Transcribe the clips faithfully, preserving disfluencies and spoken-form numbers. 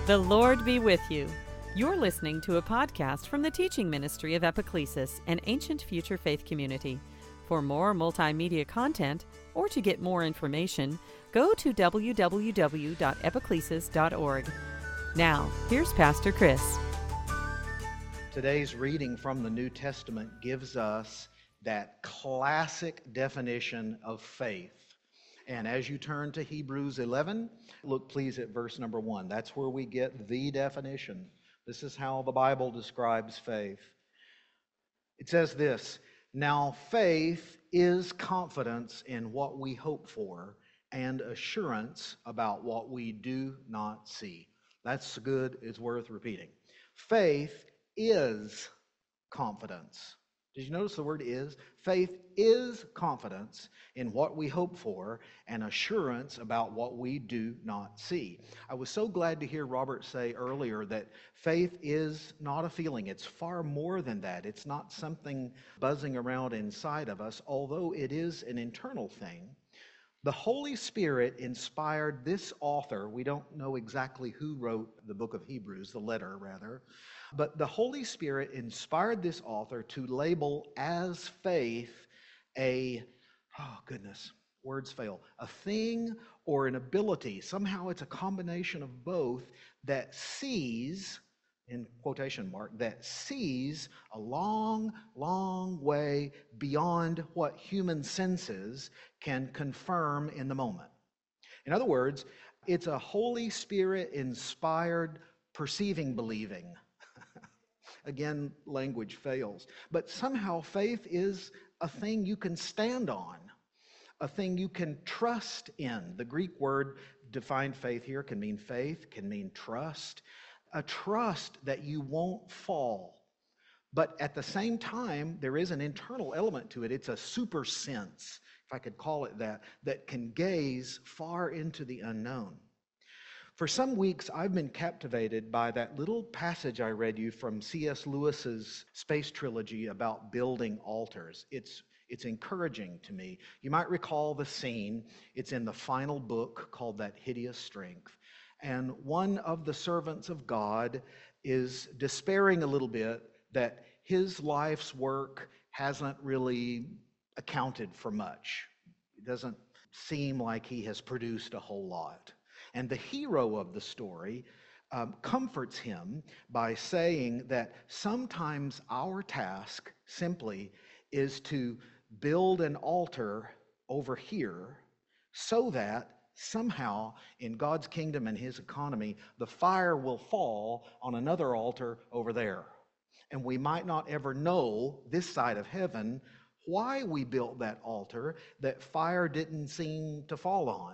The Lord be with you. You're listening to a podcast from the teaching ministry of Epiclesis, an ancient future faith community. For more multimedia content or to get more information, go to w w w dot epiclesis dot org. Now, here's Pastor Chris. Today's reading from the New Testament gives us that classic definition of faith. And as you turn to Hebrews eleven, look please at verse number one. That's where we get the definition. This is how the Bible describes faith. It says this: "Now faith is confidence in what we hope for and assurance about what we do not see." That's good. It's worth repeating. Faith is confidence. Did you notice the word is? Faith is confidence in what we hope for and assurance about what we do not see. I was so glad to hear Robert say earlier that faith is not a feeling. It's far more than that. It's not something buzzing around inside of us, although it is an internal thing. The Holy Spirit inspired this author. We don't know exactly who wrote the book of Hebrews, the letter rather, but the Holy Spirit inspired this author to label as faith a, oh goodness, words fail, a thing or an ability. Somehow it's a combination of both that sees, in quotation mark, that sees a long, long way beyond what human senses can confirm in the moment. In other words, it's a Holy Spirit inspired perceiving believing. Again, language fails. But somehow faith is a thing you can stand on, a thing you can trust in. The Greek word defined faith here can mean faith, can mean trust. A trust that you won't fall. But at the same time, there is an internal element to it. It's a super sense, if I could call it that, that can gaze far into the unknown. For some weeks, I've been captivated by that little passage I read you from C S Lewis's space trilogy about building altars. It's It's encouraging to me. You might recall the scene. It's in the final book called That Hideous Strength. And one of the servants of God is despairing a little bit that his life's work hasn't really accounted for much. It doesn't seem like he has produced a whole lot. And the hero of the story um, comforts him by saying that sometimes our task simply is to build an altar over here so that somehow in God's kingdom and His economy, the fire will fall on another altar over there. And we might not ever know this side of heaven why we built that altar that fire didn't seem to fall on.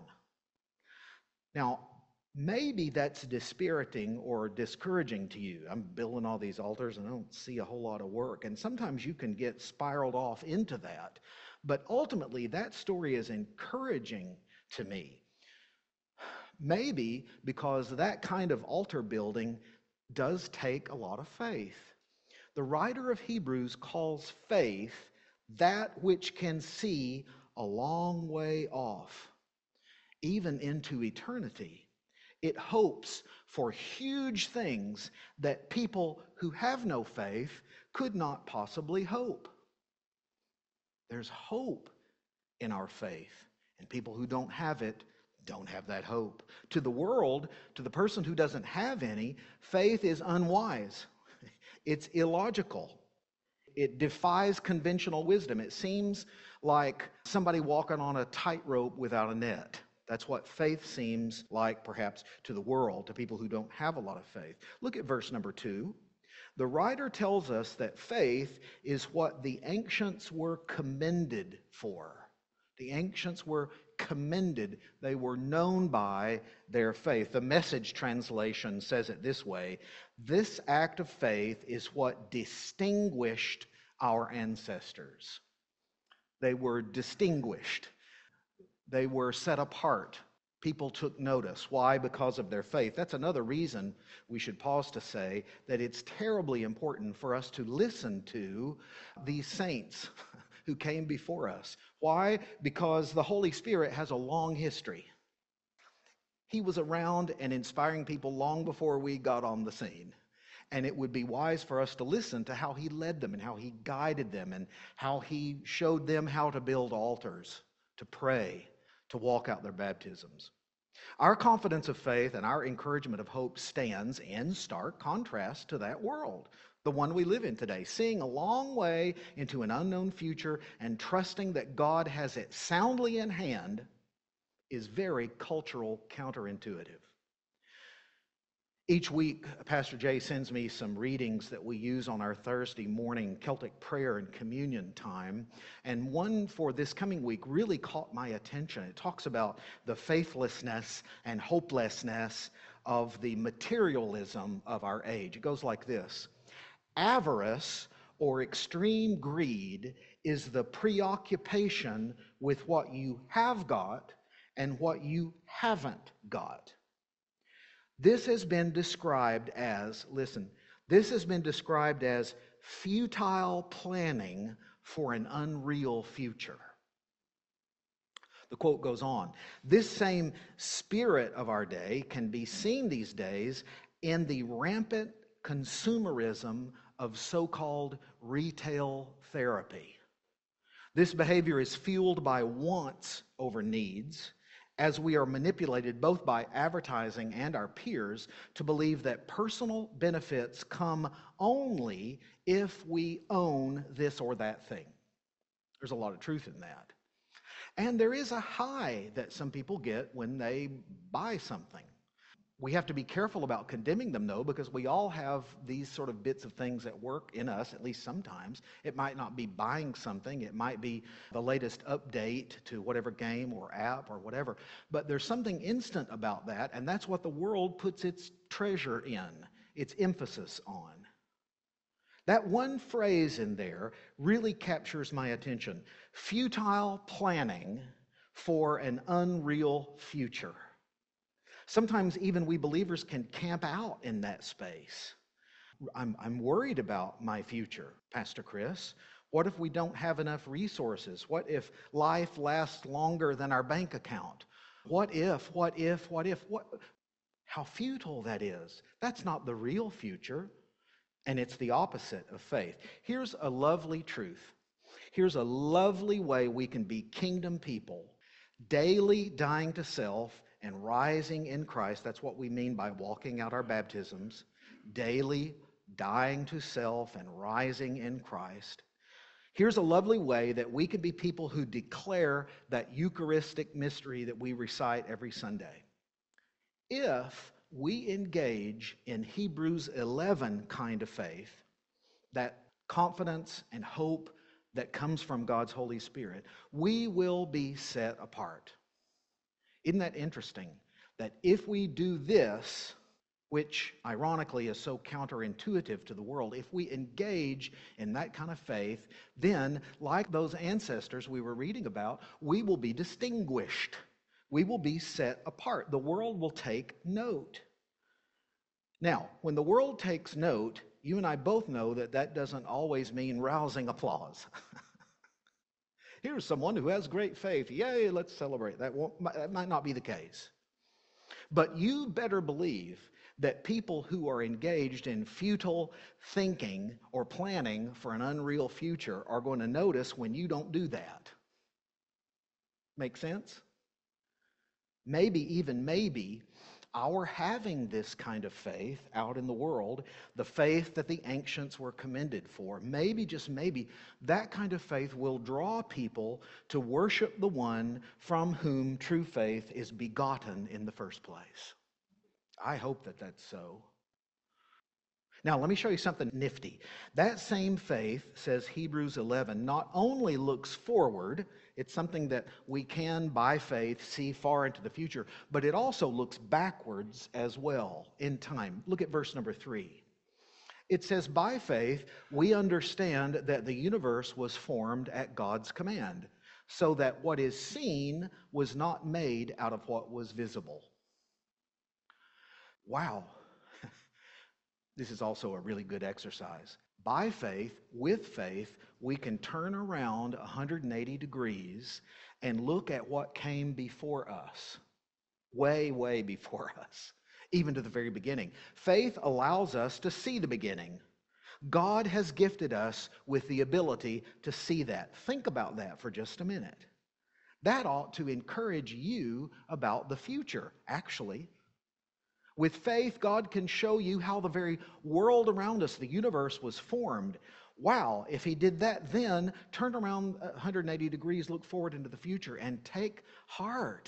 Now, maybe that's dispiriting or discouraging to you. I'm building all these altars and I don't see a whole lot of work. And sometimes you can get spiraled off into that. But ultimately, that story is encouraging to me. Maybe because that kind of altar building does take a lot of faith. The writer of Hebrews calls faith that which can see a long way off, even into eternity. It hopes for huge things that people who have no faith could not possibly hope. There's hope in our faith, and people who don't have it don't have that hope. To the world, to the person who doesn't have any, faith is unwise. It's illogical. It defies conventional wisdom. It seems like somebody walking on a tightrope without a net. That's what faith seems like, perhaps, to the world, to people who don't have a lot of faith. Look at verse number two. The writer tells us that faith is what the ancients were commended for. The ancients were commended. They were known by their faith. The Message translation says it this way: this act of faith is what distinguished our ancestors. They were distinguished. They were set apart. People took notice. Why? Because of their faith. That's another reason we should pause to say that it's terribly important for us to listen to these saints who came before us. Why? Because the Holy Spirit has a long history. He was around and inspiring people long before we got on the scene. And it would be wise for us to listen to how he led them and how he guided them and how he showed them how to build altars, to pray, to walk out their baptisms. Our confidence of faith and our encouragement of hope stands in stark contrast to that world, the one we live in today, seeing a long way into an unknown future and trusting that God has it soundly in hand is very cultural counterintuitive. Each week, Pastor Jay sends me some readings that we use on our Thursday morning Celtic prayer and communion time. And one for this coming week really caught my attention. It talks about the faithlessness and hopelessness of the materialism of our age. It goes like this. Avarice or extreme greed is the preoccupation with what you have got and what you haven't got. This has been described as, listen, this has been described as futile planning for an unreal future. The quote goes on. This same spirit of our day can be seen these days in the rampant consumerism of so-called retail therapy. This behavior is fueled by wants over needs, as we are manipulated both by advertising and our peers to believe that personal benefits come only if we own this or that thing. There's a lot of truth in that. And there is a high that some people get when they buy something. We have to be careful about condemning them, though, because we all have these sort of bits of things that work in us, at least sometimes. It might not be buying something. It might be the latest update to whatever game or app or whatever. But there's something instant about that, and that's what the world puts its treasure in, its emphasis on. That one phrase in there really captures my attention. Futile planning for an unreal future. Sometimes even we believers can camp out in that space. I'm, I'm worried about my future, Pastor Chris. What if we don't have enough resources? What if life lasts longer than our bank account? What if, what if, what if, what? How futile that is. That's not the real future, and it's the opposite of faith. Here's a lovely truth. Here's a lovely way we can be kingdom people, daily dying to self and rising in Christ. That's what we mean by walking out our baptisms. Daily dying to self and rising in Christ. Here's a lovely way that we can be people who declare that Eucharistic mystery that we recite every Sunday. If we engage in Hebrews eleven kind of faith, that confidence and hope that comes from God's Holy Spirit, we will be set apart. Isn't that interesting? That if we do this, which ironically is so counterintuitive to the world, if we engage in that kind of faith, then, like those ancestors we were reading about, we will be distinguished. We will be set apart. The world will take note. Now, when the world takes note, you and I both know that that doesn't always mean rousing applause. Here's someone who has great faith. Yay, let's celebrate. That, won't, that might not be the case. But you better believe that people who are engaged in futile thinking or planning for an unreal future are going to notice when you don't do that. Make sense? Maybe, even maybe, our having this kind of faith out in the world, the faith that the ancients were commended for, maybe, just maybe, that kind of faith will draw people to worship the one from whom true faith is begotten in the first place. I hope that that's so. Now, let me show you something nifty. That same faith, says Hebrews eleven, not only looks forward, it's something that we can, by faith, see far into the future, but it also looks backwards as well in time. Look at verse number three. It says, by faith, we understand that the universe was formed at God's command, so that what is seen was not made out of what was visible. Wow. This is also a really good exercise. By faith, with faith, we can turn around one hundred eighty degrees and look at what came before us. way, way before us, even to the very beginning. Faith allows us to see the beginning. God has gifted us with the ability to see that. Think about that for just a minute. That ought to encourage you about the future, actually. With faith, God can show you how the very world around us, the universe, was formed. Wow, if he did that then, turn around one hundred eighty degrees, look forward into the future, and take heart.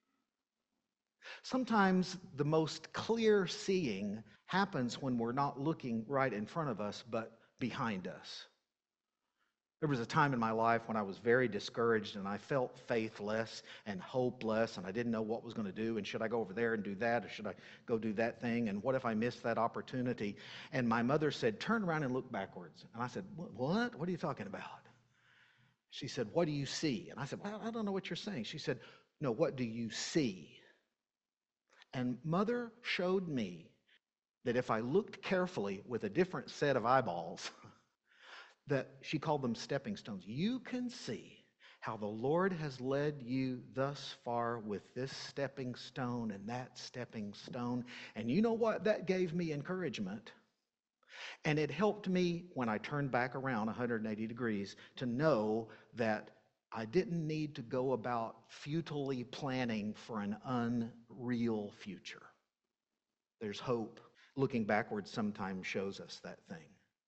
Sometimes the most clear seeing happens when we're not looking right in front of us, but behind us. There was a time in my life when I was very discouraged and I felt faithless and hopeless and I didn't know what was going to do, and should I go over there and do that, or should I go do that thing, and what if I missed that opportunity? And my mother said, turn around and look backwards. And I said, what? What are you talking about? She said, what do you see? And I said, well, I don't know what you're saying. She said, no, what do you see? And Mother showed me that if I looked carefully with a different set of eyeballs, that she called them stepping stones. You can see how the Lord has led you thus far with this stepping stone and that stepping stone. And you know what? That gave me encouragement. And it helped me when I turned back around one hundred eighty degrees to know that I didn't need to go about futilely planning for an unreal future. There's hope. Looking backwards sometimes shows us that thing.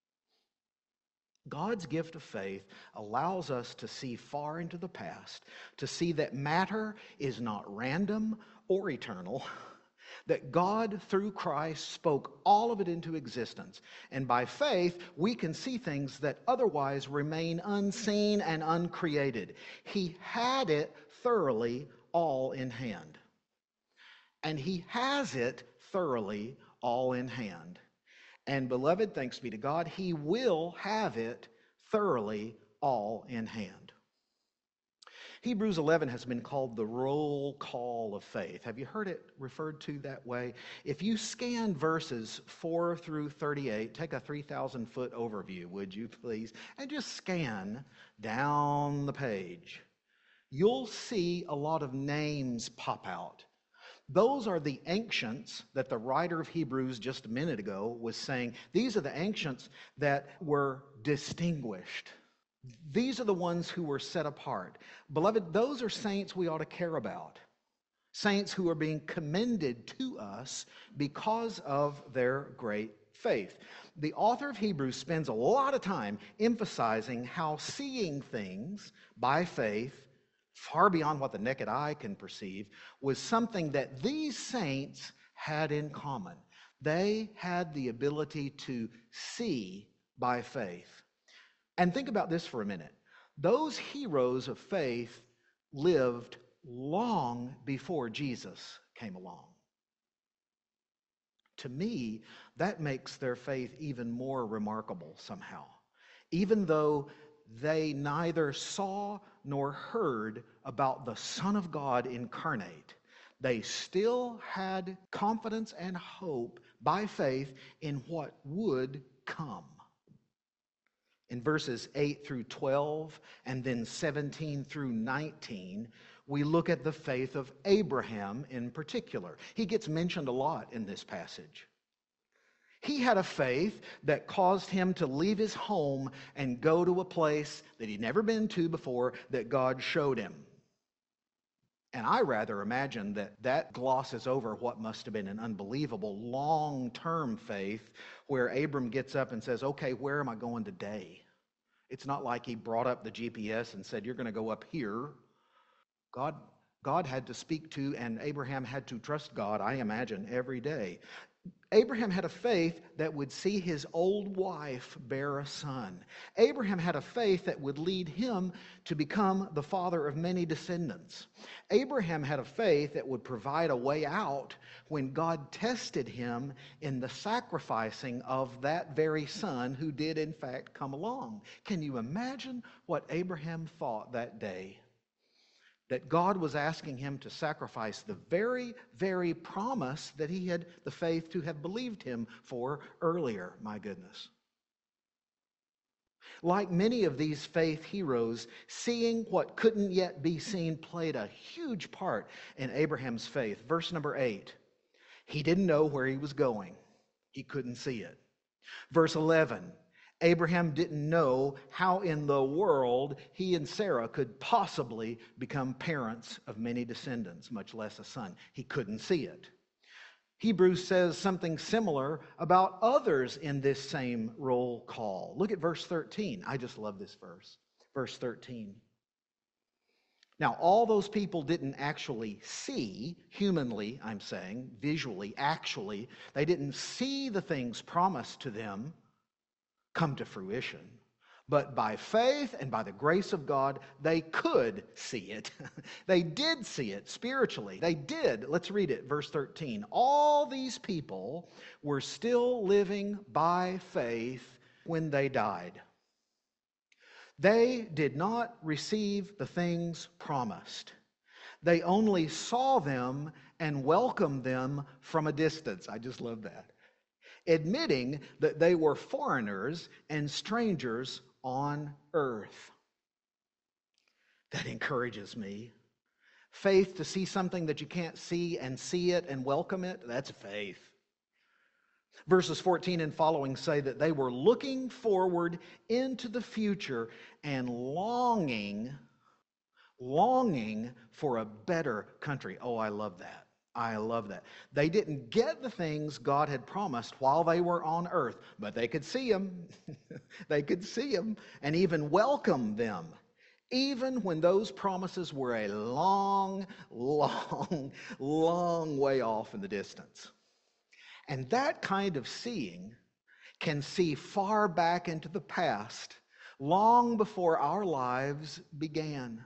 God's gift of faith allows us to see far into the past, to see that matter is not random or eternal, that God, through Christ, spoke all of it into existence. And by faith, we can see things that otherwise remain unseen and uncreated. He had it thoroughly all in hand. And He has it thoroughly all in hand. And beloved, thanks be to God, He will have it thoroughly all in hand. Hebrews eleven has been called the roll call of faith. Have you heard it referred to that way? If you scan verses four through thirty-eight, take a three thousand foot overview, would you please, and just scan down the page. You'll see a lot of names pop out. Those are the ancients that the writer of Hebrews just a minute ago was saying. These are the ancients that were distinguished. These are the ones who were set apart. Beloved, those are saints we ought to care about. Saints who are being commended to us because of their great faith. The author of Hebrews spends a lot of time emphasizing how seeing things by faith far beyond what the naked eye can perceive, was something that these saints had in common. They had the ability to see by faith. And think about this for a minute. Those heroes of faith lived long before Jesus came along. To me, that makes their faith even more remarkable somehow. Even though they neither saw nor heard about the Son of God incarnate, they still had confidence and hope by faith in what would come. In verses eight through twelve and then seventeen through nineteen, we look at the faith of Abraham in particular. He gets mentioned a lot in this passage. He had a faith that caused him to leave his home and go to a place that he'd never been to before that God showed him. And I rather imagine that that glosses over what must have been an unbelievable long-term faith where Abram gets up and says, okay, where am I going today? It's not like he brought up the G P S and said, you're going to go up here. God, God had to speak to, and Abraham had to trust God, I imagine, every day. Abraham had a faith that would see his old wife bear a son. Abraham had a faith that would lead him to become the father of many descendants. Abraham had a faith that would provide a way out when God tested him in the sacrificing of that very son who did in fact come along. Can you imagine what Abraham thought that day? That God was asking him to sacrifice the very, very promise that he had the faith to have believed him for earlier. My goodness. Like many of these faith heroes, seeing what couldn't yet be seen played a huge part in Abraham's faith. Verse number eight, he didn't know where he was going. He couldn't see it. Verse eleven, Abraham didn't know how in the world he and Sarah could possibly become parents of many descendants, much less a son. He couldn't see it. Hebrews says something similar about others in this same roll call. Look at verse thirteen. I just love this verse. Verse thirteen. Now, all those people didn't actually see, humanly, I'm saying, visually, actually, they didn't see the things promised to them come to fruition. But by faith and by the grace of God, they could see it. They did see it spiritually. They did. Let's read it, verse thirteen. All these people were still living by faith when they died. They did not receive the things promised. They only saw them and welcomed them from a distance. I just love that. Admitting that they were foreigners and strangers on earth. That encourages me. Faith to see something that you can't see and see it and welcome it, that's faith. Verses fourteen and following say that they were looking forward into the future and longing, longing for a better country. Oh, I love that. I love that. They didn't get the things God had promised while they were on earth, but they could see them. They could see them and even welcome them, even when those promises were a long, long, long way off in the distance. And that kind of seeing can see far back into the past, long before our lives began.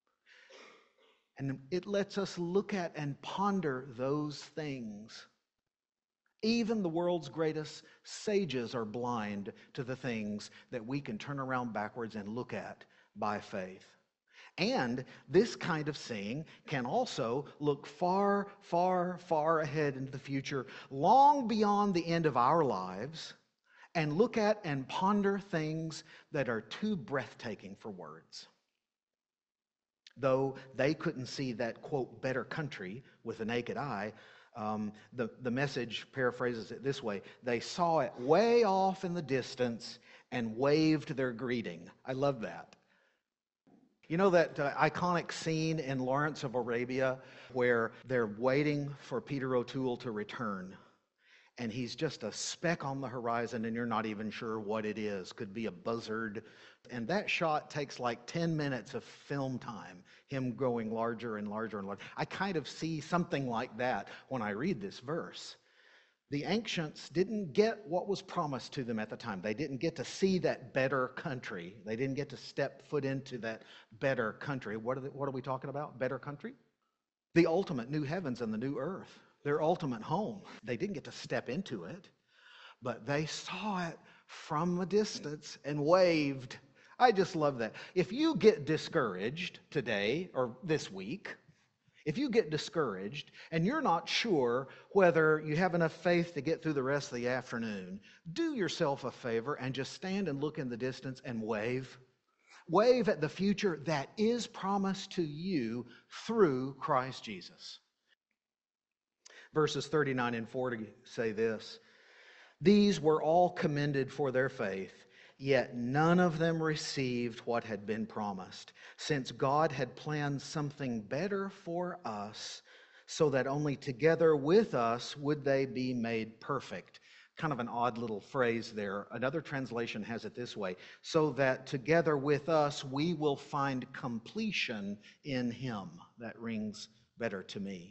And it lets us look at and ponder those things. Even the world's greatest sages are blind to the things that we can turn around backwards and look at by faith. And this kind of seeing can also look far, far, far ahead into the future, long beyond the end of our lives, and look at and ponder things that are too breathtaking for words. Though they couldn't see that, quote, better country with the naked eye, um, the, the message paraphrases it this way: they saw it way off in the distance and waved their greeting. I love that. You know that uh, iconic scene in Lawrence of Arabia where they're waiting for Peter O'Toole to return, and he's just a speck on the horizon and you're not even sure what it is. Could be a buzzard. And that shot takes like ten minutes of film time, him growing larger and larger and larger. I kind of see something like that when I read this verse. The ancients didn't get what was promised to them at the time. They didn't get to see that better country. They didn't get to step foot into that better country. What are, they, what are we talking about? Better country? The ultimate new heavens and the new earth. Their ultimate home. They didn't get to step into it, but they saw it from a distance and waved. I just love that. If you get discouraged today or this week, if you get discouraged and you're not sure whether you have enough faith to get through the rest of the afternoon, do yourself a favor and just stand and look in the distance and wave. Wave at the future that is promised to you through Christ Jesus. Verses thirty-nine and forty say this: these were all commended for their faith, yet none of them received what had been promised, since God had planned something better for us, so that only together with us would they be made perfect. Kind of an odd little phrase there. Another translation has it this way: so that together with us we will find completion in Him. That rings better to me.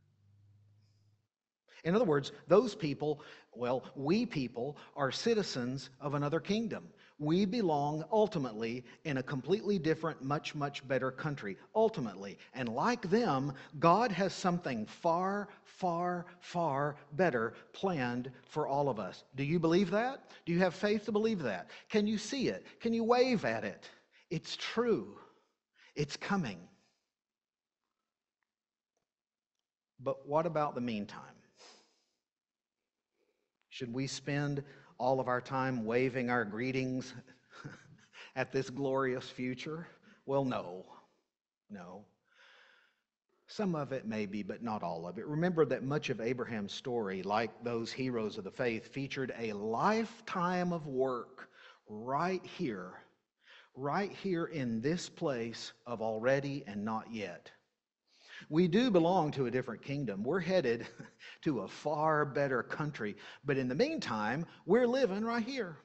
In other words, those people, well, we people are citizens of another kingdom. We belong ultimately in a completely different, much, much better country, ultimately. And like them, God has something far, far, far better planned for all of us. Do you believe that? Do you have faith to believe that? Can you see it? Can you wave at it? It's true. It's coming. But what about the meantime? Should we spend all of our time waving our greetings at this glorious future? Well, no. No. Some of it may be, but not all of it. Remember that much of Abraham's story, like those heroes of the faith, featured a lifetime of work right here, right here in this place of already and not yet. We do belong to a different kingdom. We're headed to a far better country. But in the meantime, we're living right here.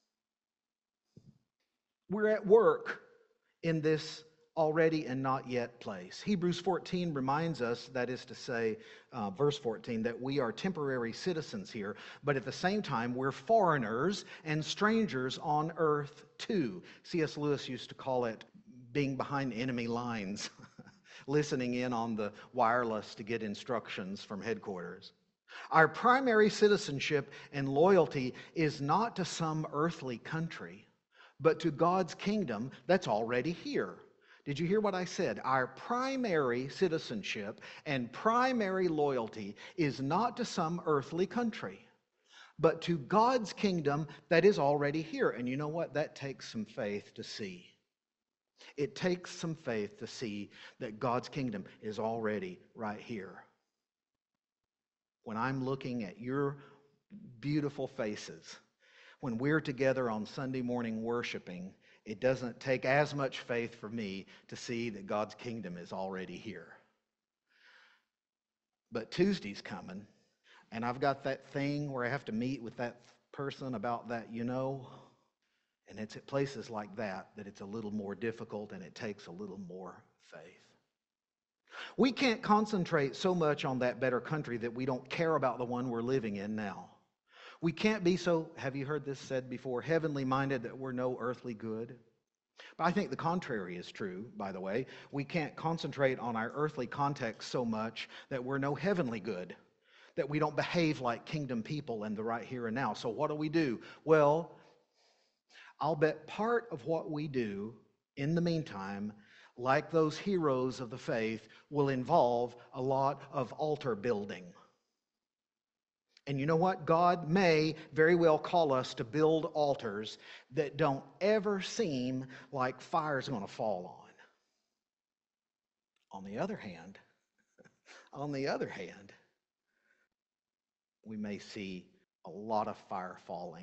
We're at work in this already and not yet place. Hebrews fourteen reminds us, that is to say, uh, verse fourteen, that we are temporary citizens here, but at the same time, we're foreigners and strangers on earth too. C S Lewis used to call it being behind enemy lines, listening in on the wireless to get instructions from headquarters. Our primary citizenship and loyalty is not to some earthly country, but to God's kingdom that's already here. Did you hear what I said? Our primary citizenship and primary loyalty is not to some earthly country, but to God's kingdom that is already here. And you know what? That takes some faith to see. It takes some faith to see that God's kingdom is already right here. When I'm looking at your beautiful faces, when we're together on Sunday morning worshiping, it doesn't take as much faith for me to see that God's kingdom is already here. But Tuesday's coming, and I've got that thing where I have to meet with that person about that, you know, and it's at places like that that it's a little more difficult and it takes a little more faith. We can't concentrate so much on that better country that we don't care about the one we're living in now. We can't be so, have you heard this said before, heavenly minded that we're no earthly good? But I think the contrary is true, by the way. We can't concentrate on our earthly context so much that we're no heavenly good, that we don't behave like kingdom people in the right here and now. So what do we do? Well, I'll bet part of what we do in the meantime, like those heroes of the faith, will involve a lot of altar building. And you know what? God may very well call us to build altars that don't ever seem like fire's going to fall on. On the other hand, on the other hand, we may see a lot of fire falling.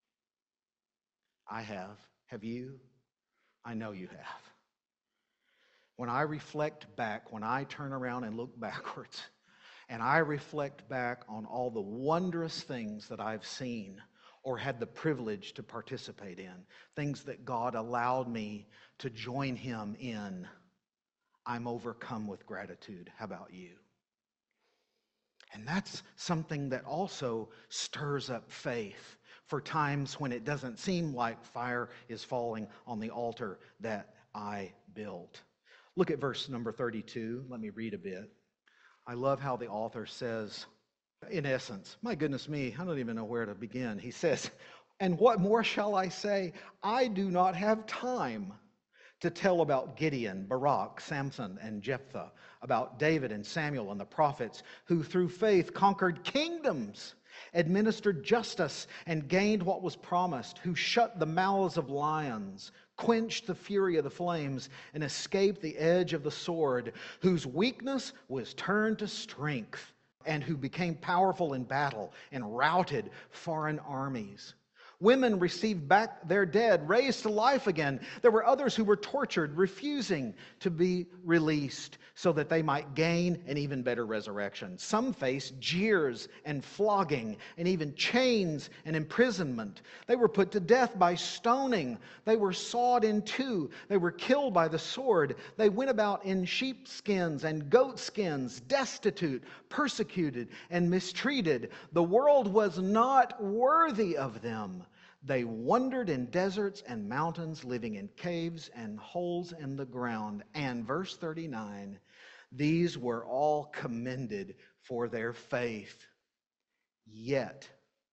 I have. Have you? I know you have. When I reflect back, when I turn around and look backwards, and I reflect back on all the wondrous things that I've seen or had the privilege to participate in, things that God allowed me to join Him in, I'm overcome with gratitude. How about you? And that's something that also stirs up faith for times when it doesn't seem like fire is falling on the altar that I built. Look at verse number thirty-two. Let me read a bit. I love how the author says, in essence, my goodness me, I don't even know where to begin. He says, and what more shall I say? I do not have time to tell about Gideon, Barak, Samson, and Jephthah, about David and Samuel and the prophets, who through faith conquered kingdoms, administered justice, and gained what was promised, who shut the mouths of lions, quenched the fury of the flames, and escaped the edge of the sword, whose weakness was turned to strength, and who became powerful in battle and routed foreign armies. Women received back their dead, raised to life again. There were others who were tortured, refusing to be released so that they might gain an even better resurrection. Some faced jeers and flogging and even chains and imprisonment. They were put to death by stoning. They were sawed in two. They were killed by the sword. They went about in sheepskins and goatskins, destitute, persecuted, and mistreated. The world was not worthy of them. They wandered in deserts and mountains, living in caves and holes in the ground. And verse thirty-nine, these were all commended for their faith. Yet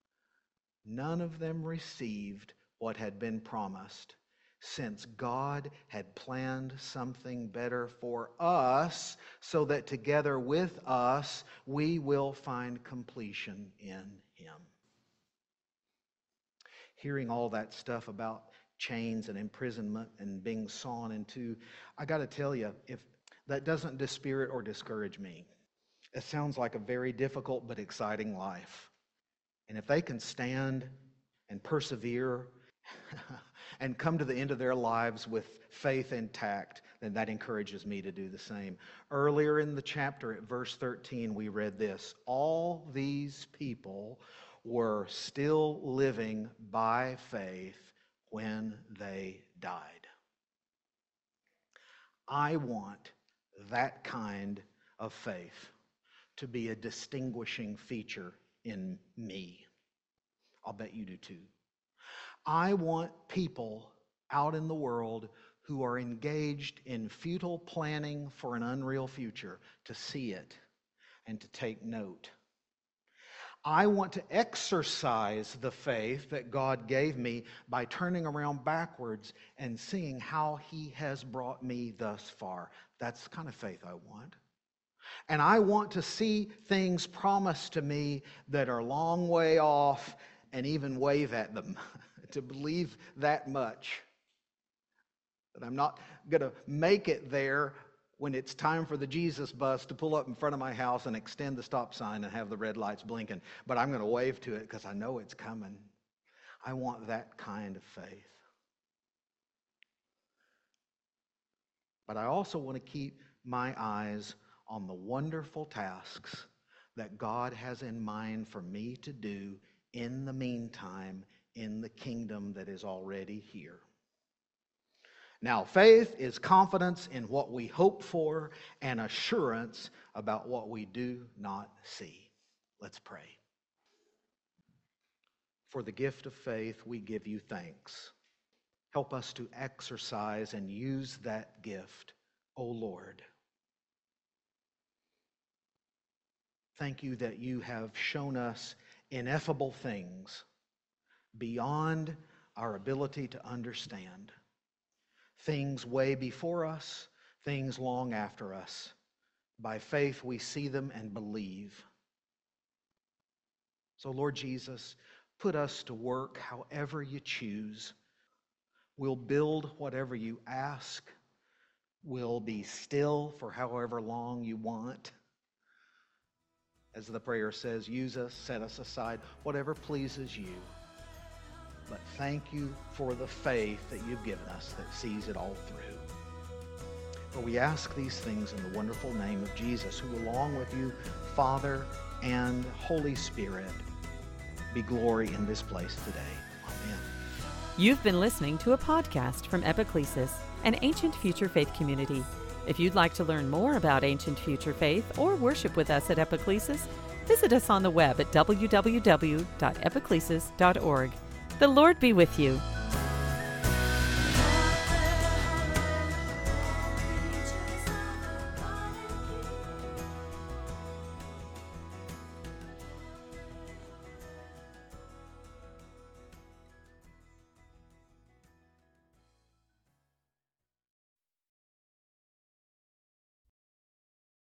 none of them received what had been promised, since God had planned something better for us, so that together with us we will find completion in Him. Hearing all that stuff about chains and imprisonment and being sawn in two. I got to tell you, if that doesn't dispirit or discourage me, it sounds like a very difficult but exciting life. And if they can stand and persevere and come to the end of their lives with faith intact, then that encourages me to do the same. Earlier in the chapter at verse thirteen, we read this: all these people were still living by faith when they died. I want that kind of faith to be a distinguishing feature in me. I'll bet you do too. I want people out in the world who are engaged in futile planning for an unreal future to see it and to take note. I want to exercise the faith that God gave me by turning around backwards and seeing how He has brought me thus far. That's the kind of faith I want. And I want to see things promised to me that are a long way off and even wave at them, to believe that much. That I'm not going to make it there when it's time for the Jesus bus to pull up in front of my house and extend the stop sign and have the red lights blinking. But I'm going to wave to it because I know it's coming. I want that kind of faith. But I also want to keep my eyes on the wonderful tasks that God has in mind for me to do in the meantime in the kingdom that is already here. Now, faith is confidence in what we hope for and assurance about what we do not see. Let's pray. For the gift of faith, we give you thanks. Help us to exercise and use that gift, O Lord. Thank you that you have shown us ineffable things beyond our ability to understand. Things way before us, things long after us. By faith we see them and believe. So Lord Jesus, put us to work however you choose. We'll build whatever you ask. We'll be still for however long you want. As the prayer says, use us, set us aside, whatever pleases you. But thank you for the faith that you've given us that sees it all through. For we ask these things in the wonderful name of Jesus, who along with you, Father and Holy Spirit, be glory in this place today. Amen. You've been listening to a podcast from Epiclesis, an ancient future faith community. If you'd like to learn more about ancient future faith or worship with us at Epiclesis, visit us on the web at w w w dot epiclesis dot org. The Lord be with you.